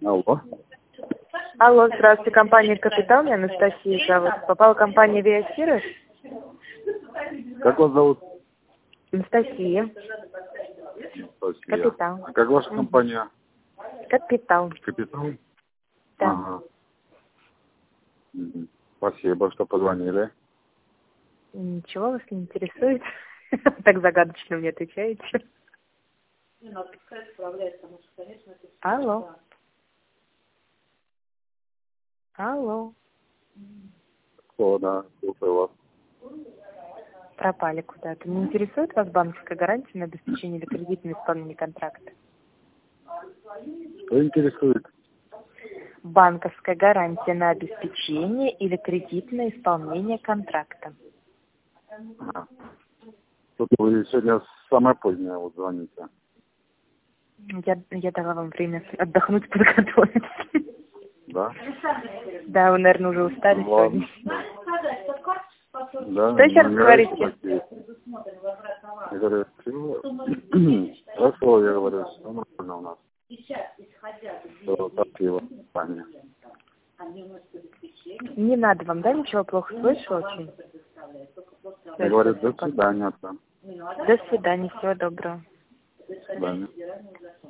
Алло. Алло, здравствуйте, компания «Капитал», меня Анастасия зовут. Попала компания «Виасирос». Как вас зовут? Анастасия. Анастасия. «Капитал». А как ваша компания? «Капитал». Капитал? Да. Ага. Мгм. Спасибо, что позвонили. Ничего вас не интересует? Так загадочно мне отвечаете. Алло. Алло. О, да, слушаю вас. Пропали куда-то. Не интересует вас банковская гарантия на обеспечение или кредитное исполнение контракта? Что интересует? Банковская гарантия на обеспечение или кредитное исполнение контракта. Ага. Тут вы сегодня самое позднее вот звоните. Я дала вам время отдохнуть, подготовиться. Да? Да, вы, наверное, уже устали Ладно. сегодня. Да, Что еще раз нравится говорите? такие. Я говорю, чего? Хорошо, я говорю, все нормально у нас. Все, спасибо. Понятно. Не надо вам, да, ничего плохо слышу очень? Я говорю, до свидания. Да. До свидания, всего доброго. До свидания.